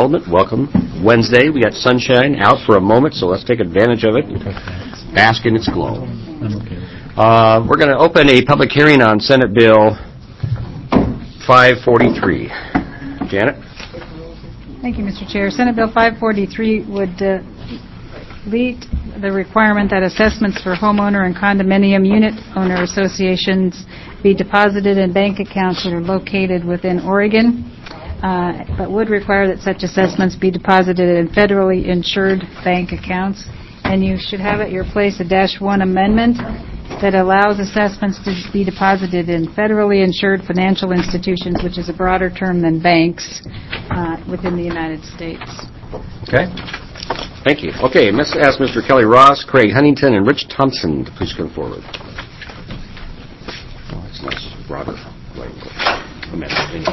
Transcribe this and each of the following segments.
Development. Welcome. Wednesday, we got sunshine out for a moment, so let's take advantage of it and bask in its glow. We're going to open a public hearing on Senate Bill 543. Janet? Thank you, Mr. Chair. Senate Bill 543 would delete the requirement that assessments for homeowner and condominium unit owner associations be deposited in bank accounts that are located within Oregon, but would require that such assessments be deposited in federally insured bank accounts. And you should have at your place a -1 amendment that allows assessments to be deposited in federally insured financial institutions, which is a broader term than banks, within the United States. Okay. Thank you. Okay, let's ask Mr. Kelly Ross, Craig Huntington, and Rich Thompson to please come forward. Oh, that's nice. Broader amendment.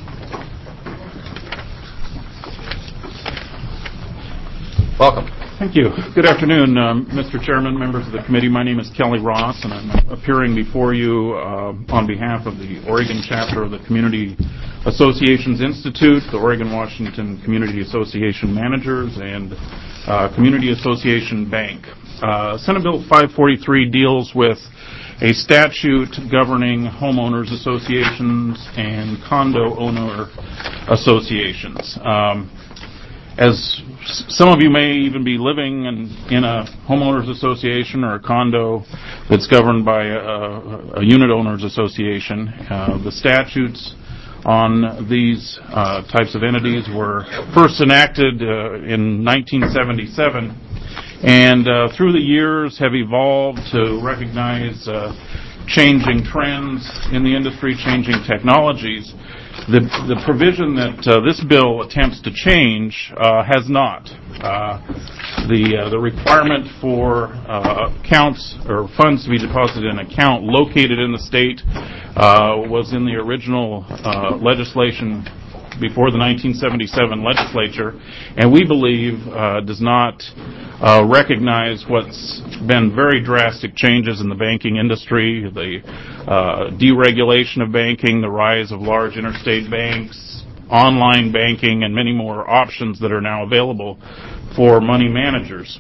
Welcome. Thank you. Good afternoon, Mr. Chairman, members of the committee. My name is Kelly Ross, and I'm appearing before you on behalf of the Oregon chapter of the Community Associations Institute, the Oregon-Washington Community Association Managers, and Community Association Bank. Senate Bill 543 deals with a statute governing homeowners associations and condo owner associations. As some of you may even be living in a homeowners association or a condo that's governed by a unit owners association, the statutes on these types of entities were first enacted in 1977 and through the years have evolved to recognize changing trends in the industry, changing technologies. The provision that this bill attempts to change has not. The requirement for accounts or funds to be deposited in an account located in the state was in the original legislation before the 1977 legislature, and we believe does not recognize what's been very drastic changes in the banking industry, the deregulation of banking, the rise of large interstate banks, online banking, and many more options that are now available for money managers.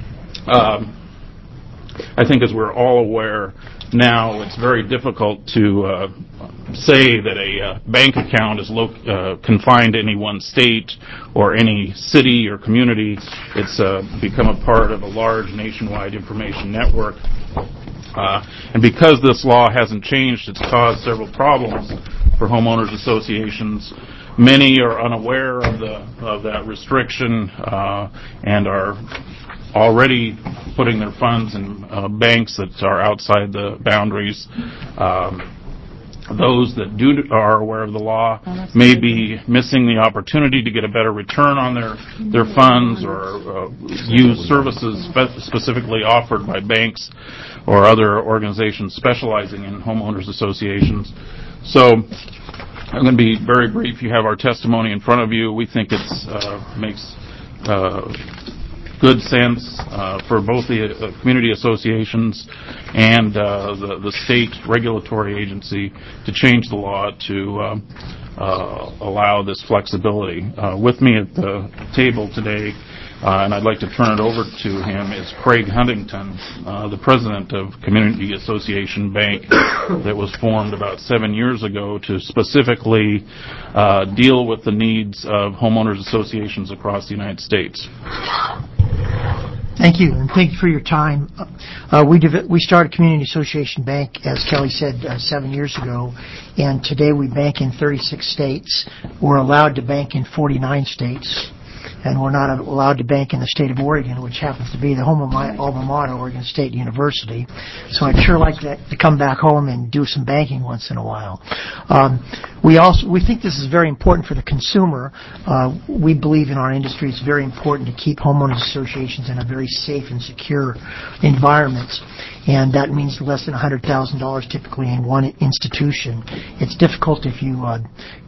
I think as we're all aware now, it's very difficult to say that a bank account is confined to any one state or any city or community. It's become a part of a large nationwide information network. And because this law hasn't changed, it's caused several problems for homeowners associations. Many are unaware of that restriction and are already putting their funds in banks that are outside the boundaries. Those that are aware of the law may be missing the opportunity to get a better return on their funds or use services specifically offered by banks or other organizations specializing in homeowners associations. So I'm going to be very brief. You have our testimony in front of you. We think it makes good sense for both the community associations and the state regulatory agency to change the law to allow this flexibility. With me at the table today, and I'd like to turn it over to him, is Craig Huntington, the president of Community Association Bank that was formed about 7 years ago to specifically deal with the needs of homeowners associations across the United States. Thank you, and thank you for your time. We started Community Association Bank, as Kelly said, 7 years ago, and today we bank in 36 states. We're allowed to bank in 49 states, and we're not allowed to bank in the state of Oregon, which happens to be the home of my alma mater, Oregon State University. So I'd sure like to come back home and do some banking once in a while. We think this is very important for the consumer. We believe in our industry it's very important to keep homeowners associations in a very safe and secure environment, and that means less than $100,000 typically in one institution. It's difficult if you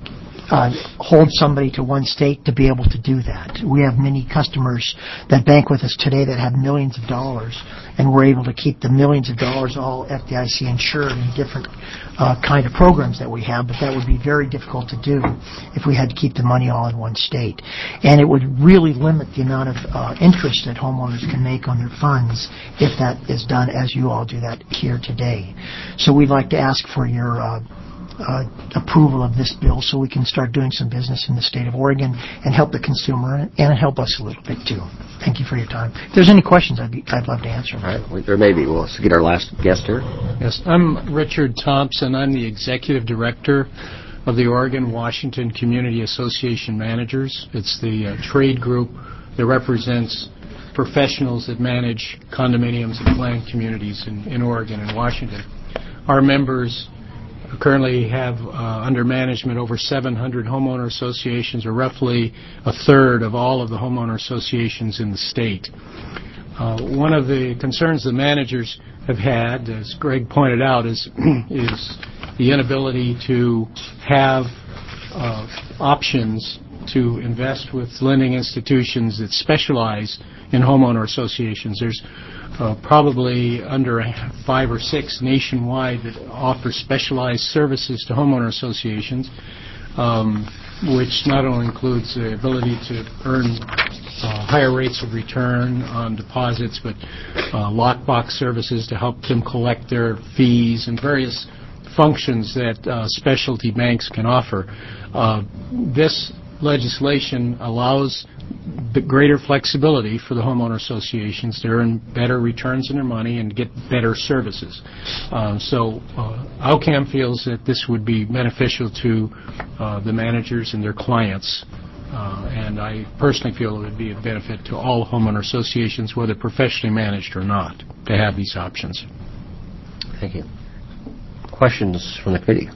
hold somebody to one state to be able to do that. We have many customers that bank with us today that have millions of dollars, and we're able to keep the millions of dollars all FDIC insured in different kind of programs that we have, but that would be very difficult to do if we had to keep the money all in one state. And it would really limit the amount of interest that homeowners can make on their funds if that is done as you all do that here today. So we'd like to ask for your approval of this bill so we can start doing some business in the state of Oregon and help the consumer and help us a little bit too. Thank you for your time. If there's any questions, I'd love to answer them. All right. There may be. We'll get our last guest here. Yes, I'm Richard Thompson. I'm the Executive Director of the Oregon-Washington Community Association Managers. It's the trade group that represents professionals that manage condominiums and planned communities in Oregon and Washington. Our members currently have under management over 700 homeowner associations, or roughly a third of all of the homeowner associations in the state. One of the concerns the managers have had, as Greg pointed out, is the inability to have options to invest with lending institutions that specialize in homeowner associations. There's probably under 5 or 6 nationwide that offer specialized services to homeowner associations, which not only includes the ability to earn higher rates of return on deposits, but lockbox services to help them collect their fees and various functions that specialty banks can offer. This legislation allows the greater flexibility for the homeowner associations to earn better returns on their money and get better services. So OWCAM feels that this would be beneficial to the managers and their clients. And I personally feel it would be a benefit to all homeowner associations, whether professionally managed or not, to have these options. Thank you. Questions from the committee?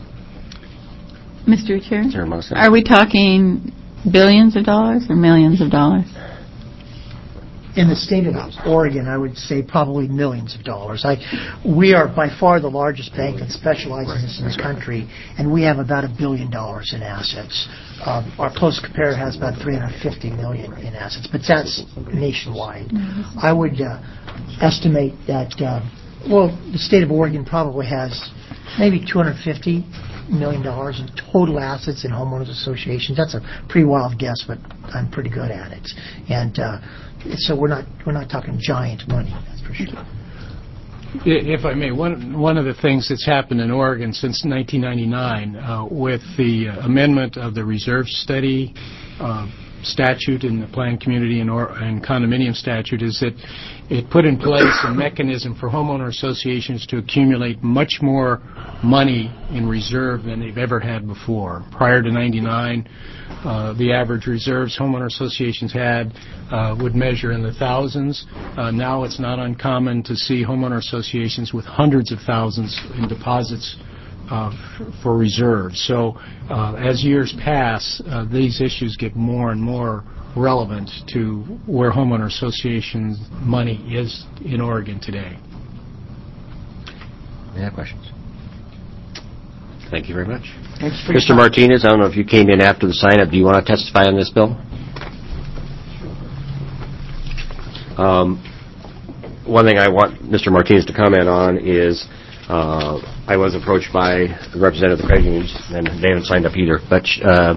Mr. Chair, Sarah Munson. are we talking billions of dollars or millions of dollars? In the state of Oregon, I would say probably millions of dollars. We are by far the largest bank that specializes in this country, and we have about $1 billion in assets. Our close competitor has about $350 million in assets, but that's nationwide. I would estimate that, the state of Oregon probably has maybe $250 million in total assets in homeowners associations. That's a pretty wild guess, but I'm pretty good at it. And so we're not talking giant money, that's for sure. If I may, one of the things that's happened in Oregon since 1999 with the amendment of the reserve study statute in the planned community and condominium statute is that it put in place a mechanism for homeowner associations to accumulate much more money in reserve than they've ever had before. Prior to 99, the average reserves homeowner associations had would measure in the thousands. Now it's not uncommon to see homeowner associations with hundreds of thousands in deposits for reserves. So as years pass, these issues get more and more relevant to where homeowner associations money is in Oregon today. Any other questions? Thank you very much. Thanks for Mr. Martinez, I don't know if you came in after the sign-up. Do you want to testify on this bill? One thing I want Mr. Martinez to comment on is I was approached by the representative of the credit unions, and they haven't signed up either, but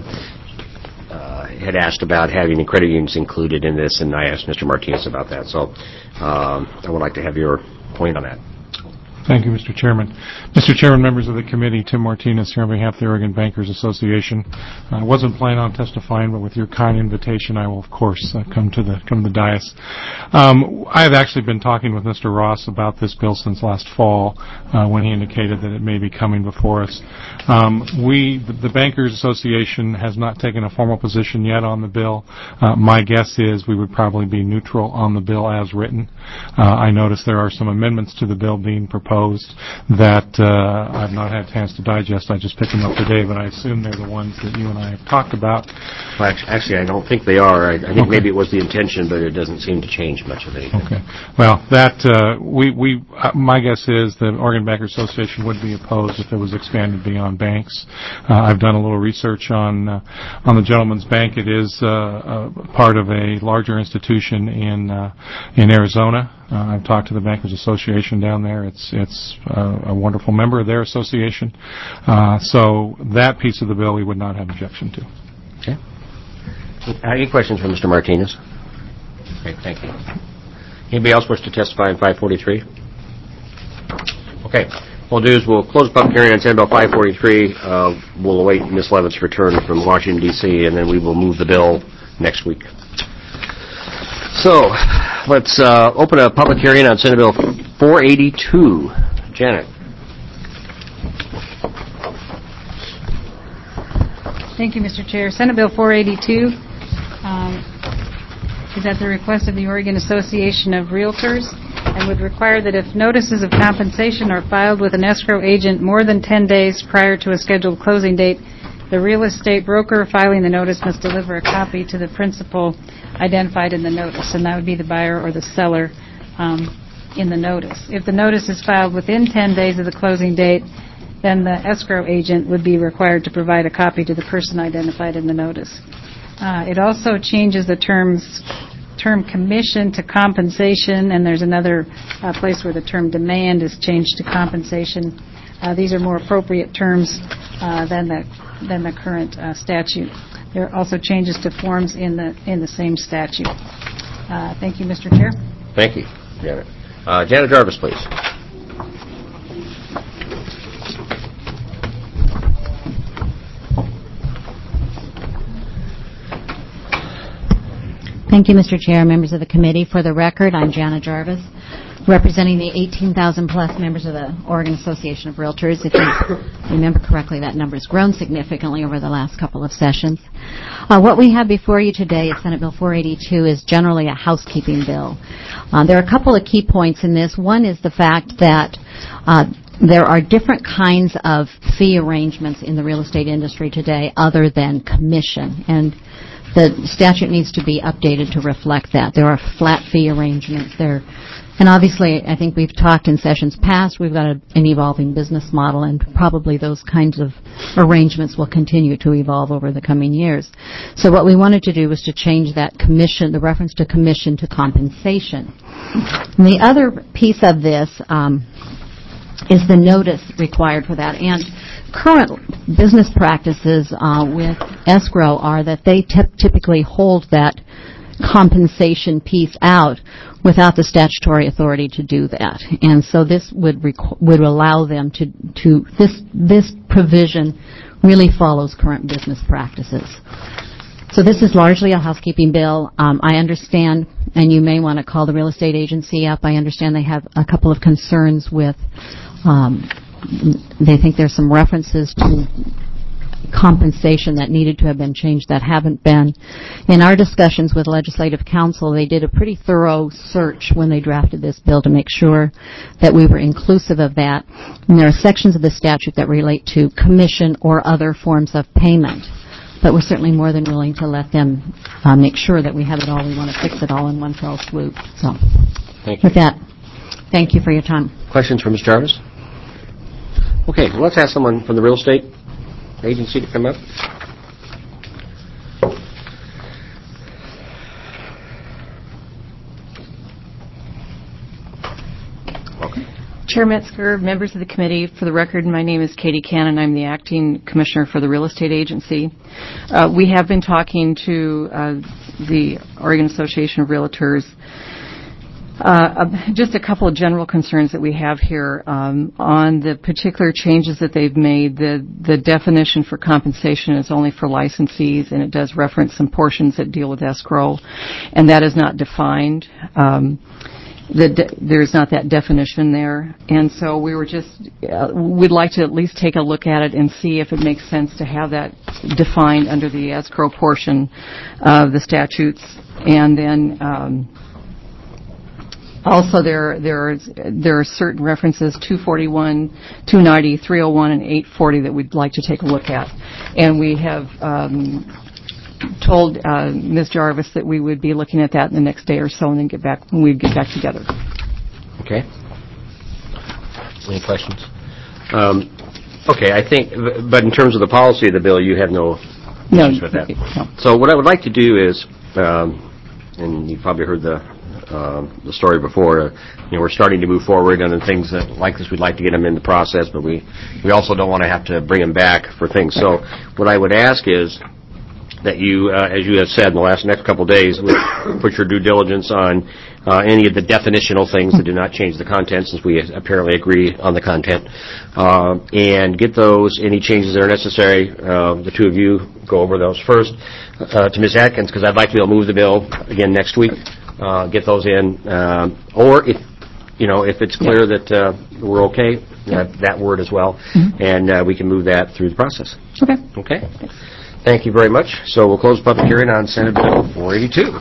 had asked about having the credit unions included in this, and I asked Mr. Martinez about that. So I would like to have your point on that. Thank you, Mr. Chairman. Mr. Chairman, members of the committee, Tim Martinez here on behalf of the Oregon Bankers Association. I wasn't planning on testifying, but with your kind invitation, I will, of course, come to the dais. I have actually been talking with Mr. Ross about this bill since last fall when he indicated that it may be coming before us. The Bankers Association has not taken a formal position yet on the bill. My guess is we would probably be neutral on the bill as written. I notice there are some amendments to the bill being proposed proposed that I've not had a chance to digest. I just picked them up today, but I assume they're the ones that you and I have talked about. Well, actually, I don't think they are. I think maybe it was the intention, but it doesn't seem to change much of anything. Okay. Well, that my guess is the Oregon Bankers Association would be opposed if it was expanded beyond banks. I've done a little research on the Gentleman's Bank. It is part of a larger institution in Arizona. I've talked to the Bankers Association down there. It's a wonderful member of their association. So that piece of the bill we would not have objection to. Okay. Any questions for Mr. Martinez? Okay, thank you. Anybody else wish to testify on 543? Okay. What we'll do is we'll close the public hearing on Senate Bill 543. We'll await Ms. Levitt's return from Washington, D.C., and then we will move the bill next week. So, let's open a public hearing on Senate Bill 482. Janet. Thank you, Mr. Chair. Senate Bill 482 is at the request of the Oregon Association of Realtors and would require that if notices of compensation are filed with an escrow agent more than 10 days prior to a scheduled closing date, the real estate broker filing the notice must deliver a copy to the principal identified in the notice, and that would be the buyer or the seller in the notice. If the notice is filed within 10 days of the closing date, then the escrow agent would be required to provide a copy to the person identified in the notice. It also changes the term commission to compensation, and there's another place where the term demand is changed to compensation. These are more appropriate terms than the current statute. There are also changes to forms in the same statute. Thank you, Mr. Chair. Thank you, Janet. Janet Jarvis, please. Thank you, Mr. Chair, members of the committee. For the record, I'm Jana Jarvis, representing the 18,000-plus members of the Oregon Association of Realtors. If you remember correctly, that number has grown significantly over the last couple of sessions. What we have before you today at Senate Bill 482 is generally a housekeeping bill. There are a couple of key points in this. One is the fact that there are different kinds of fee arrangements in the real estate industry today other than commission, and the statute needs to be updated to reflect that. There are flat fee arrangements there. And obviously, I think we've talked in sessions past, we've got an evolving business model, and probably those kinds of arrangements will continue to evolve over the coming years. So what we wanted to do was to change that commission, the reference to commission, to compensation. And the other piece of this is the notice required for that. And current business practices with escrow are that they typically hold that compensation piece out without the statutory authority to do that. And so this would allow them to this provision really follows current business practices. So this is largely a housekeeping bill. I understand, and you may want to call the real estate agency up, I understand they have a couple of concerns with they think there's some references to compensation that needed to have been changed that haven't been. In our discussions with Legislative Counsel, they did a pretty thorough search when they drafted this bill to make sure that we were inclusive of that. And there are sections of the statute that relate to commission or other forms of payment. But we're certainly more than willing to let them make sure that we have it all. We want to fix it all in one fell swoop. So, Thank you. With that, thank you for your time. Questions for Ms. Jarvis? Okay, well, let's ask someone from the real estate agency to come up. Welcome. Chair Metzger, members of the committee, for the record, my name is Katie Cannon. I'm the acting commissioner for the real estate agency. We have been talking to the Oregon Association of Realtors. Just a couple of general concerns that we have here on the particular changes that they've made. The definition for compensation is only for licensees, and it does reference some portions that deal with escrow, and that is not defined. There's not that definition there, and so we were we'd like to at least take a look at it and see if it makes sense to have that defined under the escrow portion of the statutes, and then Also, there are certain references, 241, 290, 301, and 840 that we'd like to take a look at. And we have told Ms. Jarvis that we would be looking at that in the next day or so, and then we'd get back together. Okay. Any questions? Okay, I think, but in terms of the policy of the bill, you have no issues with that. No. So what I would like to do is, and you've probably heard the story before. We're starting to move forward on the things that like this. We'd like to get them in the process, but we also don't want to have to bring them back for things. So what I would ask is that you, as you have said in the next couple of days, put your due diligence on any of the definitional things that do not change the content, since we apparently agree on the content, and get those, any changes that are necessary. The two of you go over those first to Ms. Atkins, because I'd like to be able to move the bill again next week. Get those in, or if it's clear that we're okay, that word as well, and we can move that through the process. Okay. Okay. Thank you very much. So we'll close the public hearing on Senate Bill 482.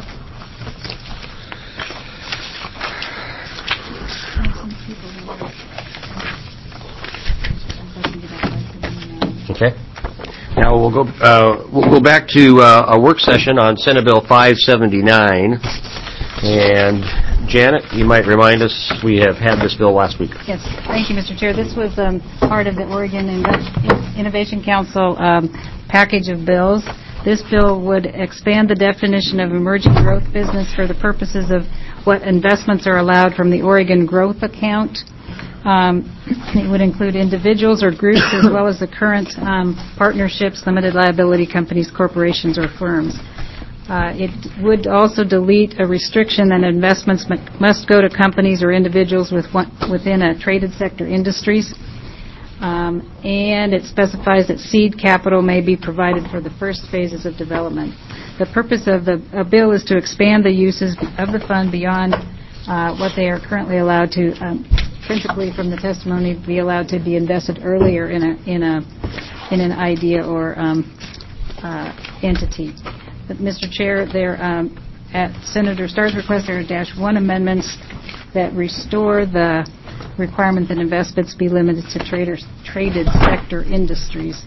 Okay. Now we'll go back to a work session on Senate Bill 579. And Janet, you might remind us, we have had this bill last week. Yes, thank you, Mr. Chair. This was part of the Oregon Innovation Council package of bills. This bill would expand the definition of emerging growth business for the purposes of what investments are allowed from the Oregon Growth Account. It would include individuals or groups as well as the current partnerships, limited liability companies, corporations, or firms. It would also delete a restriction that investments must go to companies or individuals within a traded sector industries. And it specifies that seed capital may be provided for the first phases of development. The purpose of the bill is to expand the uses of the fund beyond what they are currently allowed to, principally from the testimony, be allowed to be invested earlier in an idea or entity. But Mr. Chair, there at Senator Starr's request, there are -1 amendments that restore the requirement that investments be limited to traded sector industries.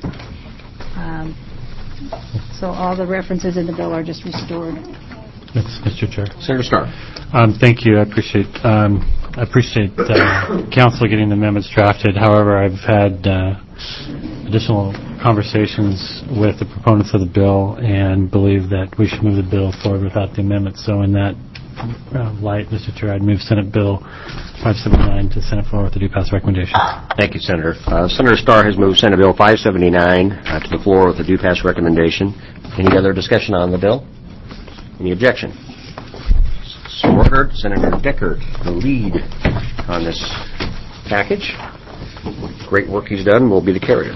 So all the references in the bill are just restored. Yes, Mr. Chair. Senator Starr. Thank you. I appreciate Council getting the amendments drafted. However, I've had additional conversations with the proponents of the bill and believe that we should move the bill forward without the amendments. So in that light, Mr. Chair, I'd move Senate Bill 579 to Senate floor with the due pass recommendation. Thank you, Senator. Senator Starr has moved Senate Bill 579 to the floor with the due pass recommendation. Any other discussion on the bill? Any objection? So ordered. Senator Deckard, the lead on this package. Great work he's done. Will be the carrier.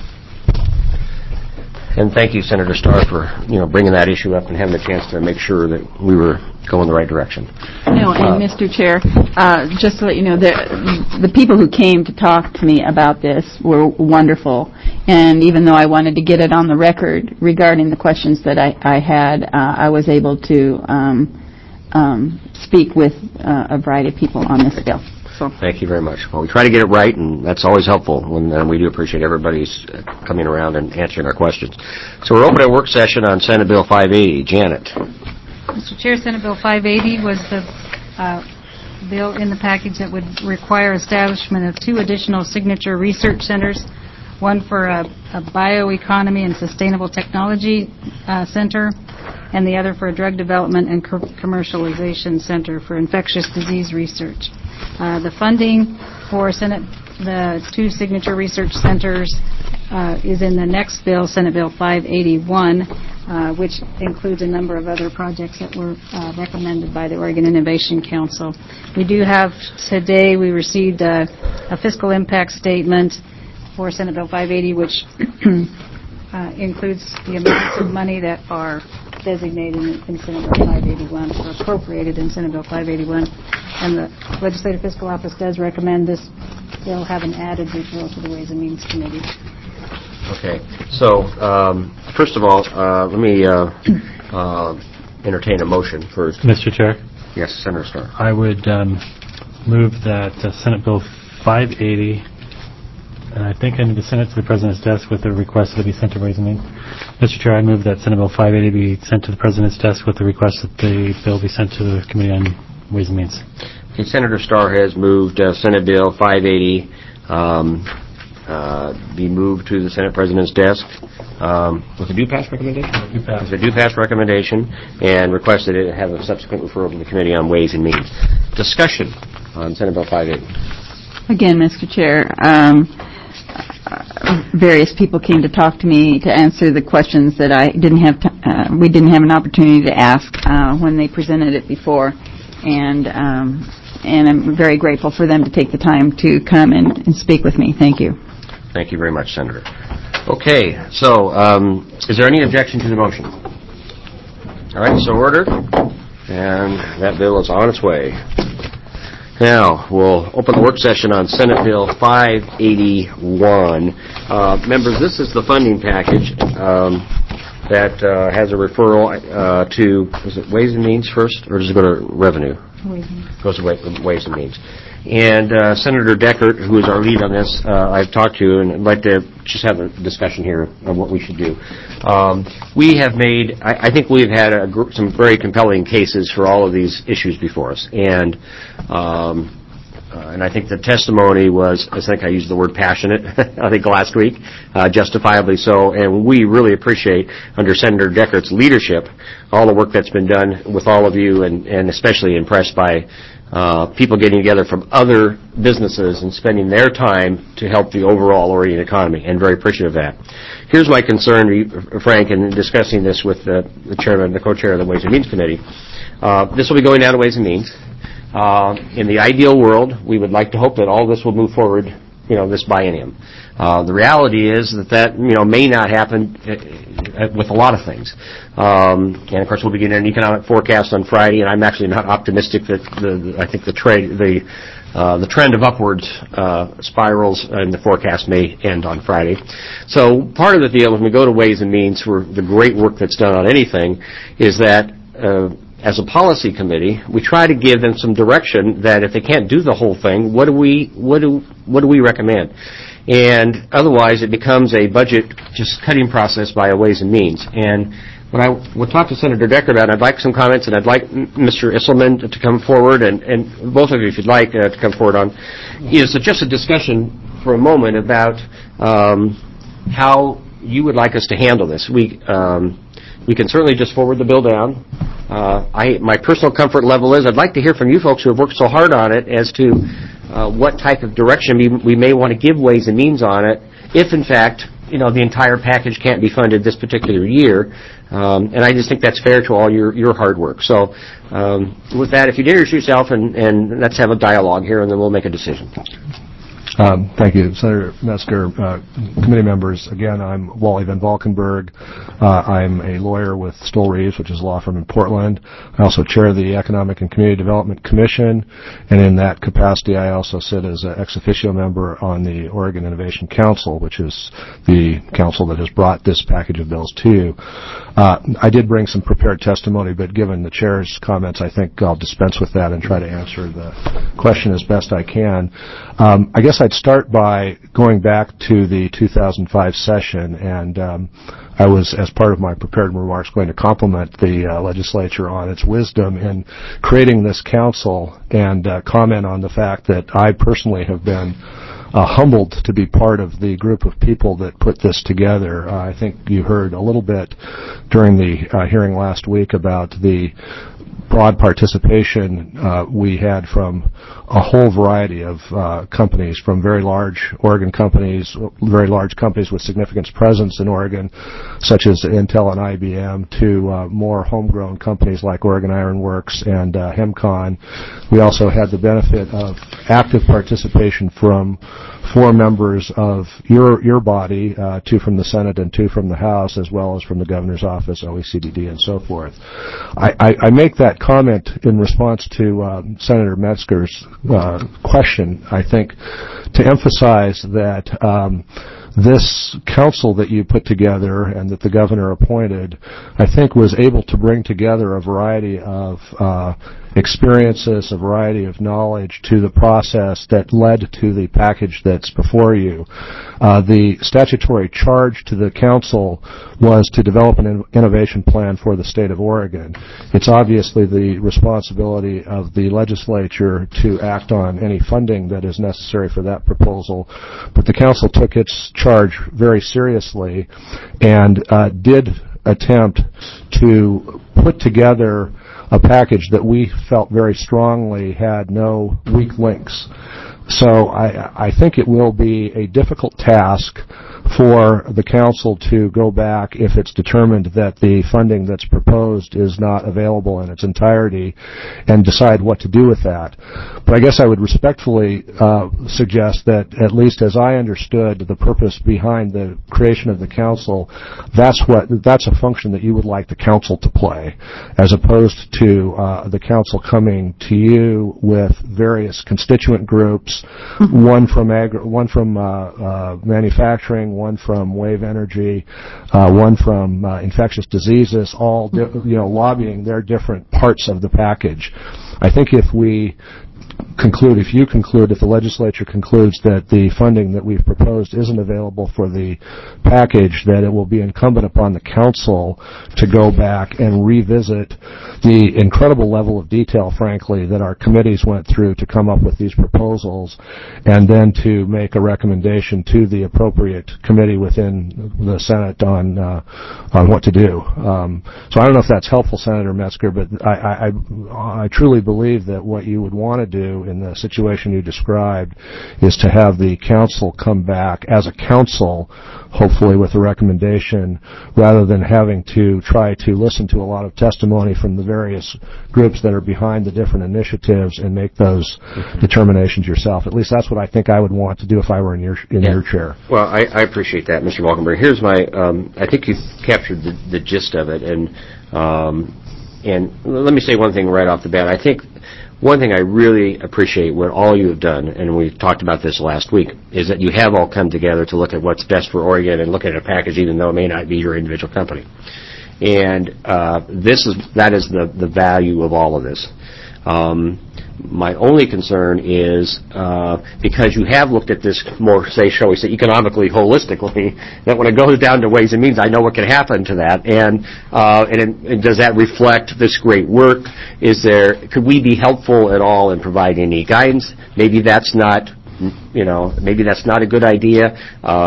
And thank you, Senator Starr, for bringing that issue up and having a chance to make sure that we were going the right direction. No, and Mr. Chair, just to let you know, the people who came to talk to me about this were wonderful. And even though I wanted to get it on the record regarding the questions that I had, I was able to speak with a variety of people on this bill. So. Thank you very much. Well, we try to get it right, and that's always helpful. And we do appreciate everybody's coming around and answering our questions. So we're opening a work session on Senate Bill 580. Janet. Mr. Chair, Senate Bill 580 was the bill in the package that would require establishment of 2 additional signature research centers, one for a bioeconomy and sustainable technology center, and the other for a drug development and commercialization center for infectious disease research. The funding for the 2 signature research centers is in the next bill, Senate Bill 581, which includes a number of other projects that were recommended by the Oregon Innovation Council. We do have today, we received a fiscal impact statement for Senate Bill 580, which includes the amounts of money that are designated in Senate Bill 581, or appropriated in Senate Bill 581. And the Legislative Fiscal Office does recommend this bill have an added referral to the Ways and Means Committee. Okay. So, first of all, let me entertain a motion first. Mr. Chair? Yes, Senator Starr. I would move that Senate Bill 580, and I think I need to send it to the President's desk with the request that it be sent to Ways and Means. Mr. Chair, I move that Senate Bill 580 be sent to the President's desk with the request that the bill be sent to the Committee on Ways and Means. Okay, Senator Starr has moved Senate Bill 580 be moved to the Senate President's desk with a due pass recommendation? With a due pass recommendation, and requested it have a subsequent referral to the Committee on Ways and Means. Discussion on Senate Bill 580. Again, Mr. Chair, various people came to talk to me to answer the questions that I didn't have. We didn't have an opportunity to ask when they presented it before, and I'm very grateful for them to take the time to come and speak with me. Thank you. Thank you very much, Senator. Okay, so is there any objection to the motion? All right, so ordered, and that bill is on its way. Now, we'll open the work session on Senate Bill 581. Members, this is the funding package that has a referral to, is it Ways and Means first, or does it go to Revenue? Goes to Ways and Means. And Senator Deckert, who is our lead on this, I've talked to, and I'd like to just have a discussion here on what we should do. We have made, I think we've had some very compelling cases for all of these issues before us. And I think the testimony was, I think I used the word passionate, I think last week, justifiably so. And we really appreciate, under Senator Deckert's leadership, all the work that's been done with all of you, and especially impressed by people getting together from other businesses and spending their time to help the overall Oregon economy, and very appreciative of that. Here's my concern, Frank, in discussing this with the chairman, the co-chair of the Ways and Means Committee. This will be going down to Ways and Means. In the ideal world, we would like to hope that all this will move forward, this biennium. The reality is that may not happen with a lot of things. And of course, we'll be getting an economic forecast on Friday, and I'm actually not optimistic that I think the trend of upwards spirals in the forecast may end on Friday. So part of the deal when we go to Ways and Means for the great work that's done on anything is that as a policy committee, we try to give them some direction that if they can't do the whole thing, what do we recommend? And otherwise, it becomes a budget just cutting process by a Ways and Means. And what I would talk to Senator Deckert about, I'd like some comments, and I'd like Mr. Isselman to come forward, and both of you, if you'd like, to come forward on, is just a discussion for a moment about how you would like us to handle this. We can certainly just forward the bill down. My personal comfort level is I'd like to hear from you folks who have worked so hard on it as to what type of direction we may want to give Ways and Means on it, if in fact the entire package can't be funded this particular year. And I just think that's fair to all your hard work. So with that, if you'd introduce yourself and let's have a dialogue here, and then we'll make a decision. Thank you, Senator Metzger. Committee members, again, I'm Wally Van Valkenburg. I'm a lawyer with Stoll Reeves, which is a law firm in Portland. I also chair the Economic and Community Development Commission, and in that capacity, I also sit as an ex officio member on the Oregon Innovation Council, which is the council that has brought this package of bills to you. I did bring some prepared testimony, but given the chair's comments, I think I'll dispense with that and try to answer the question as best I can. I guess I'd start by going back to the 2005 session, and I was, as part of my prepared remarks, going to compliment the legislature on its wisdom in creating this council and comment on the fact that I personally have been humbled to be part of the group of people that put this together. I think you heard a little bit during the hearing last week about the broad participation we had from a whole variety of companies, from very large Oregon companies, very large companies with significant presence in Oregon, such as Intel and IBM, to more homegrown companies like Oregon Iron Works and HEMCON. We also had the benefit of active participation from 4 members of your body, 2 from the Senate and 2 from the House, as well as from the Governor's Office, OECDD, and so forth. I make that comment in response to Senator Metzger's question, I think, to emphasize that this council that you put together and that the governor appointed, I think, was able to bring together a variety of experiences, a variety of knowledge to the process that led to the package that's before you. The statutory charge to the council was to develop an innovation plan for the state of Oregon. It's obviously the responsibility of the legislature to act on any funding that is necessary for that proposal, but the council took its charge very seriously and did attempt to put together a package that we felt very strongly had no weak links. So I think it will be a difficult task for the council to go back if it's determined that the funding that's proposed is not available in its entirety and decide what to do with that. But I guess I would respectfully suggest that, at least as I understood the purpose behind the creation of the council, that's a function that you would like the council to play, as opposed to the council coming to you with various constituent groups, one from manufacturing, one from wave energy, one from infectious diseases, all lobbying their different parts of the package. I think if the legislature concludes that the funding that we've proposed isn't available for the package, that it will be incumbent upon the council to go back and revisit the incredible level of detail, frankly, that our committees went through to come up with these proposals, and then to make a recommendation to the appropriate committee within the Senate on what to do. So I don't know if that's helpful, Senator Metzger, but I truly believe that what you would want to do in the situation you described is to have the council come back as a council, hopefully with a recommendation, rather than having to try to listen to a lot of testimony from the various groups that are behind the different initiatives and make those determinations yourself. At least that's what I think I would want to do if I were in your chair. Well, I appreciate that, Mr. Valkenburg. Here's my, I think you've captured the gist of it, and let me say one thing right off the bat. I think one thing I really appreciate what all you have done, and we talked about this last week, is that you have all come together to look at what's best for Oregon and look at a package even though it may not be your individual company. And that is the value of all of this. My only concern is because you have looked at this more, shall we say, economically, holistically, that when it goes down to Ways and Means, I know what can happen to that. And does that reflect this great work? Could we be helpful at all in providing any guidance? Maybe that's not a good idea.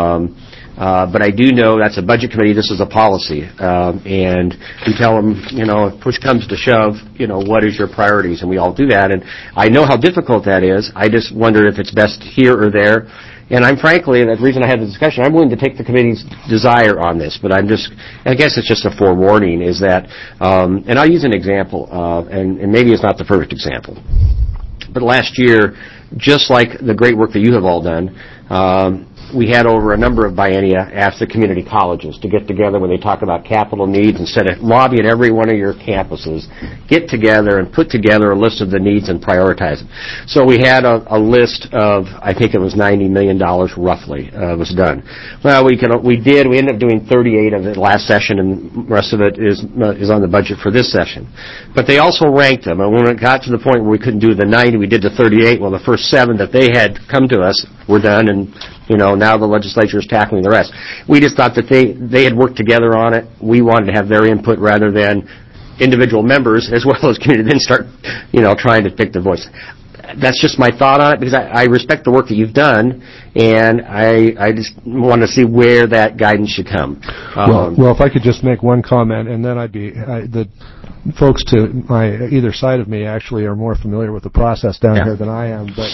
But I do know that's a budget committee. This is a policy, and we tell them, if push comes to shove, what is your priorities, and we all do that. And I know how difficult that is. I just wonder if it's best here or there. And I'm frankly, and the reason I had the discussion, I'm willing to take the committee's desire on this. But I guess it's just a forewarning. Is that, and I'll use an example, and maybe it's not the perfect example, but last year, just like the great work that you have all done. We had over a number of biennia asked the community colleges to get together when they talk about capital needs. Instead of lobbying every one of your campuses, get together and put together a list of the needs and prioritize them. So we had a list of, I think it was $90 million roughly, was done. Well, we ended up doing 38 of it last session, and the rest of it is on the budget for this session. But they also ranked them, and when it got to the point where we couldn't do the 90, we did the 38. Well, the first 7 that they had come to us were done, and now the legislature is tackling the rest. We just thought that they had worked together on it. We wanted to have their input rather than individual members as well as community then start, trying to pick their voice. That's just my thought on it, because I respect the work that you've done, and I just want to see where that guidance should come. Well, if I could just make one comment, and then the folks to either side of me actually are more familiar with the process down here than I am, but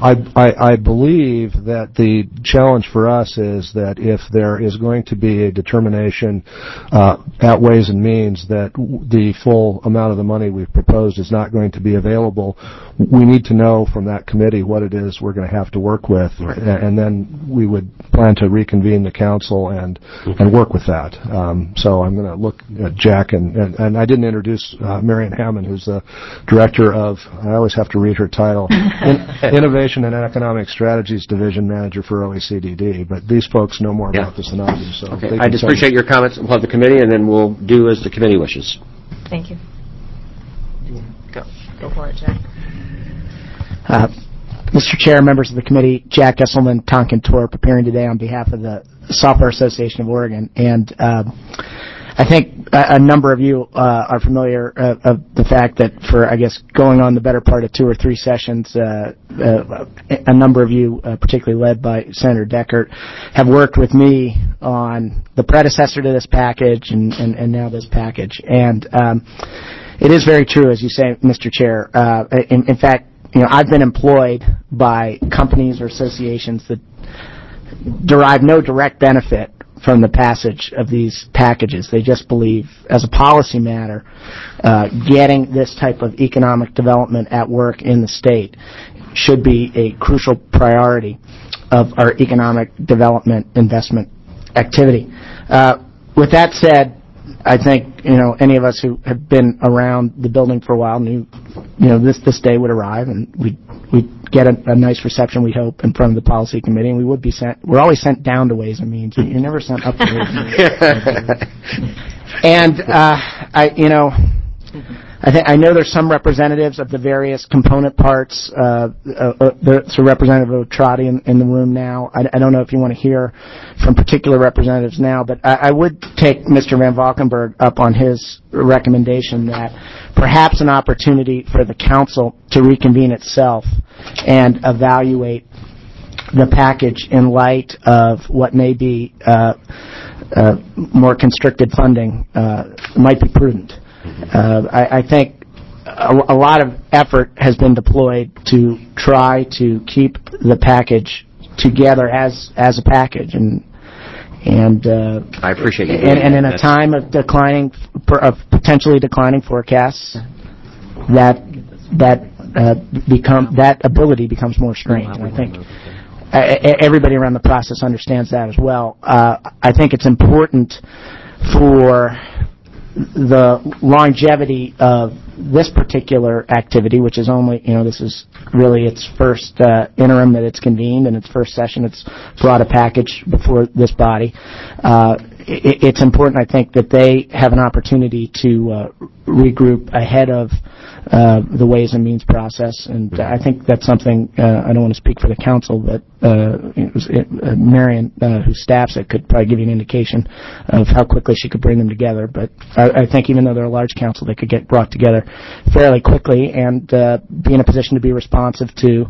I believe that the challenge for us is that if there is going to be a determination at Ways and Means that the full amount of the money we've proposed is not going to be available, we need to know from that committee what it is we're going to have to work with, and then we would plan to reconvene the council and work with that. So I'm going to look at Jack, and I didn't introduce Marion Hammond, who's the director of, I always have to read her title, Innovation and Economic Strategies Division Manager for OECDD, but these folks know more about this than I do. So okay. I just appreciate your comments. We'll have the committee, and then we'll do as the committee wishes. Thank you. Go for it, Jack. Mr. Chair, members of the committee, Jack Esselman, Tonkin Torp, appearing today on behalf of the Software Association of Oregon. And I think a number of you are familiar of the fact that for, I guess, going on the better part of 2 or 3 sessions, a number of you, particularly led by Senator Deckert, have worked with me on the predecessor to this package and now this package. And it is very true, as you say, Mr. Chair. In fact, I've been employed by companies or associations that derive no direct benefit from the passage of these packages. They just believe, as a policy matter, getting this type of economic development at work in the state should be a crucial priority of our economic development investment activity. With that said, I think, any of us who have been around the building for a while knew, this day would arrive and we'd get a nice reception, we hope, in front of the policy committee, and we're always sent down to Ways and Means. You're never sent up to Ways and Means. And, I know there's some representatives of the various component parts. There's a representative of Trotty in the room now. I don't know if you want to hear from particular representatives now, but I would take Mr. Van Valkenburg up on his recommendation that perhaps an opportunity for the council to reconvene itself and evaluate the package in light of what may be more constricted funding might be prudent. I think a lot of effort has been deployed to try to keep the package together as a package, and I appreciate you. And in a time of potentially declining forecasts, that ability becomes more strained. And I think everybody around the process understands that as well. I think it's important for the longevity of this particular activity, which is only, this is really its first interim that it's convened, and its first session it's brought a package before this body. It's important, I think, that they have an opportunity to regroup ahead of the Ways and Means process, and I think that's something, I don't want to speak for the council, but Marion, who staffs it, could probably give you an indication of how quickly she could bring them together. But I think even though they're a large council, they could get brought together fairly quickly and be in a position to be responsive to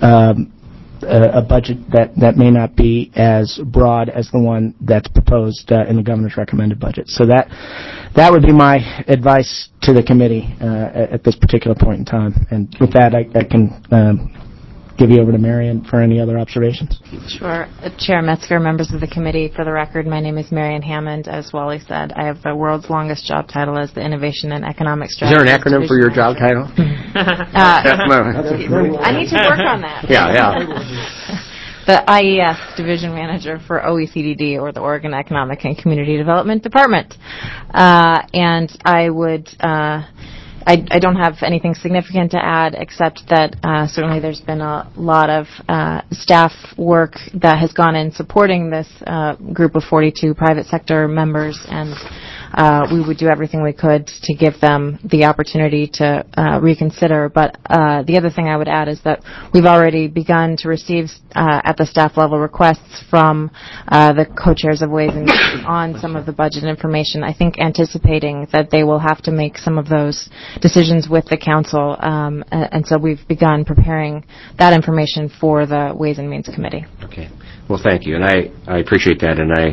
a budget that may not be as broad as the one that's proposed in the governor's recommended budget. So that would be my advice to the committee at this particular point in time. And with that, I can give you over to Marion for any other observations. Sure. Chair Metzger, members of the committee, for the record, my name is Marion Hammond. As Wally said, I have the world's longest job title as the Innovation and Economic Strategy. Is there an acronym for your job title? I need to work on that. Yeah. The IES Division Manager for OECDD, or the Oregon Economic and Community Development Department. And I would... I don't have anything significant to add, except that certainly there's been a lot of staff work that has gone in supporting this group of 42 private sector members, and we would do everything we could to give them the opportunity to reconsider. But the other thing I would add is that we've already begun to receive at the staff level requests from the co-chairs of Ways and Means on some of the budget information, I think anticipating that they will have to make some of those decisions with the council, and so we've begun preparing that information for the Ways and Means Committee. Okay. Well, thank you, and I appreciate that, and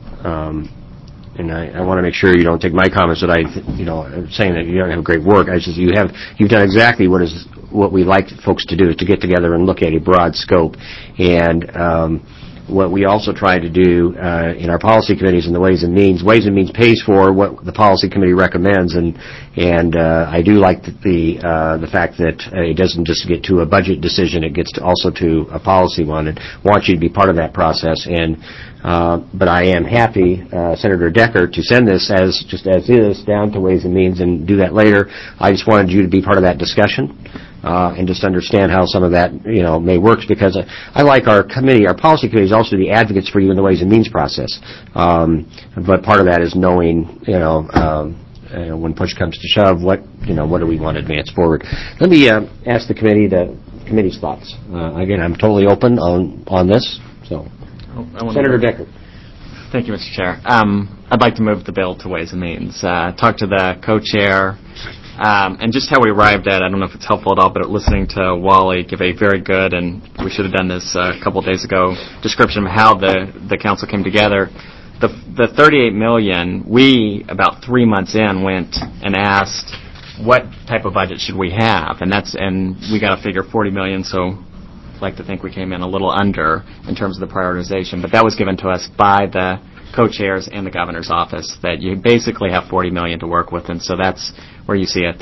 I want to make sure you don't take my comments that I'm saying that you don't have great work. I just you've done exactly what we like folks to do, is to get together and look at a broad scope. And what we also try to do in our policy committees and the Ways and Means pays for what the policy committee recommends, and I do like the fact that it doesn't just get to a budget decision; it gets also to a policy one, and want you to be part of that process. And but I am happy, Senator Deckert, to send this as is down to Ways and Means and do that later. I just wanted you to be part of that discussion. And just understand how some of that, may work, because I like our policy committees also to be advocates for you in the Ways and Means process. But part of that is knowing, when push comes to shove, what do we want to advance forward? Let me ask the committee's thoughts. Again, I'm totally open on this. So, Senator Deckard. Thank you, Mr. Chair. I'd like to move the bill to Ways and Means. Talk to the co-chair, and just how we arrived at, I don't know if it's helpful at all, but listening to Wally give a very good, and we should have done this a couple of days ago, description of how the council came together. The $38 million, we, about 3 months in, went and asked, what type of budget should we have? And we got a figure $40 million, so I'd like to think we came in a little under in terms of the prioritization. But that was given to us by the co-chairs and the governor's office, that you basically have $40 million to work with, and so that's where you see a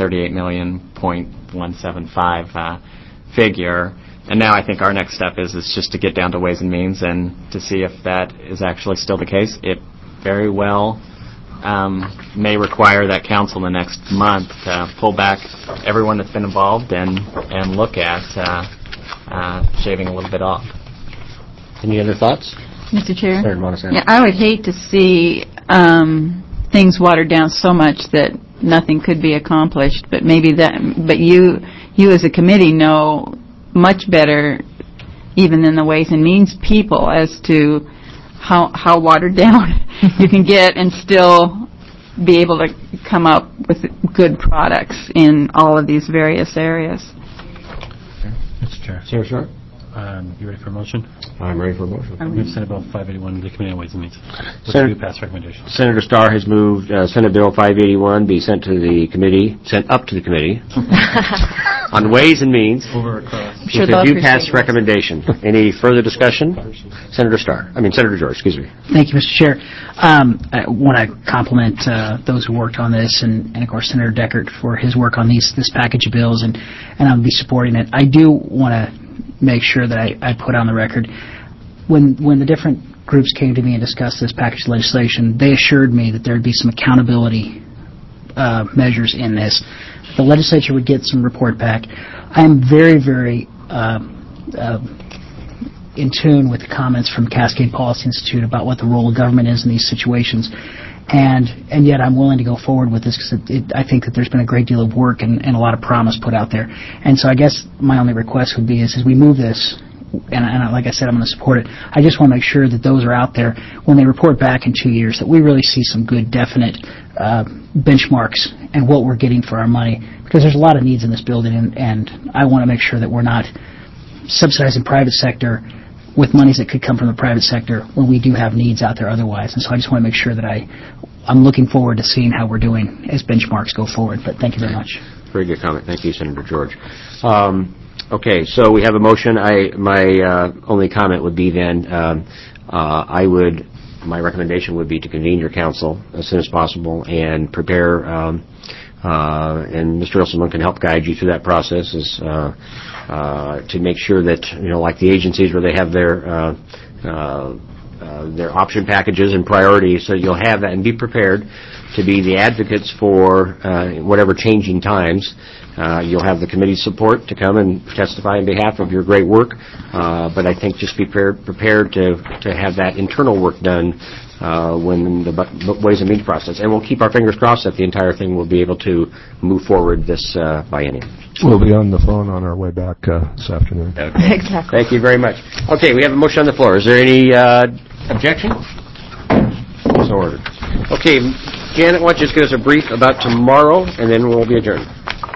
$38.175 figure. And now I think our next step is just to get down to Ways and Means and to see if that is actually still the case. It very well may require that council in the next month to pull back everyone that's been involved and look at shaving a little bit off. Any other thoughts? Mr. Chair? Senator Yeah, I would hate to see things watered down so much that nothing could be accomplished, but you as a committee know much better even than the Ways and Means people as to how watered down you can get and still be able to come up with good products in all of these various areas. Mr. Chair. Senator Short? You ready for a motion? I'm ready for a motion. Move Senate Bill 581 to the Committee on Ways and Means. With pass recommendation. Senator Starr has moved Senate Bill 581 be sent up to the committee on Ways and Means. Over across. With a due pass recommendation. Any further discussion? Senator George, excuse me. Thank you, Mr. Chair. I want to compliment those who worked on this, and of course Senator Deckard for his work on this package of bills, and I'll be supporting it. I do want to make sure that I put on the record, when the different groups came to me and discussed this package of legislation, they assured me that there would be some accountability measures in this. The legislature would get some report back. I am very, very in tune with the comments from Cascade Policy Institute about what the role of government is in these situations. And yet I'm willing to go forward with this because I think that there's been a great deal of work and a lot of promise put out there. And so I guess my only request would be is as we move this, and like I said, I'm going to support it, I just want to make sure that those are out there when they report back in 2 years, that we really see some good, definite benchmarks and what we're getting for our money. Because there's a lot of needs in this building, and I want to make sure that we're not subsidizing private sector with monies that could come from the private sector when we do have needs out there otherwise. And so I just want to make sure that I'm looking forward to seeing how we're doing as benchmarks go forward. But thank you very much. Very good comment. Thank you, Senator George. Okay, so we have a motion. My only comment would be then my recommendation would be to convene your council as soon as possible and prepare, and Mr. Ilsenman can help guide you through that process to make sure that, like the agencies where they have their option packages and priorities, so you'll have that and be prepared to be the advocates for whatever changing times. You'll have the committee's support to come and testify on behalf of your great work, but I think just be prepared to have that internal work done when the Ways and Means process. And we'll keep our fingers crossed that the entire thing will be able to move forward this biennium. We'll be on the phone on our way back this afternoon. Okay. Exactly. Thank you very much. Okay, we have a motion on the floor. Is there any objection? So ordered. Okay, Janet, why don't you just give us a brief about tomorrow, and then we'll be adjourned.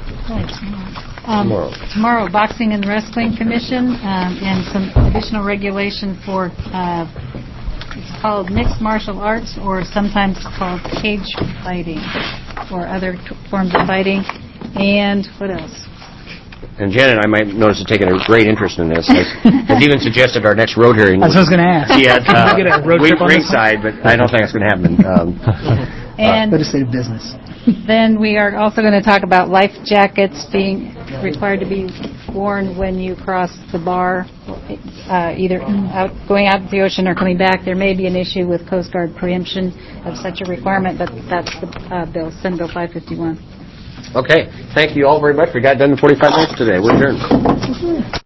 Tomorrow, Boxing and Wrestling Commission and some additional regulation for it's called mixed martial arts, or sometimes called cage fighting, or other forms of fighting. And what else? And Janet, I might notice, has taken a great interest in this. Has even suggested our next road hearing. That's what I was going to ask. She had ringside, but I don't think that's going to happen. And legislative business. Then we are also going to talk about life jackets being required to be worn when you cross the bar, either going out to the ocean or coming back. There may be an issue with Coast Guard preemption of such a requirement, but that's the bill, Senate Bill 551. Okay. Thank you all very much. We got done in 45 minutes today. We're adjourned.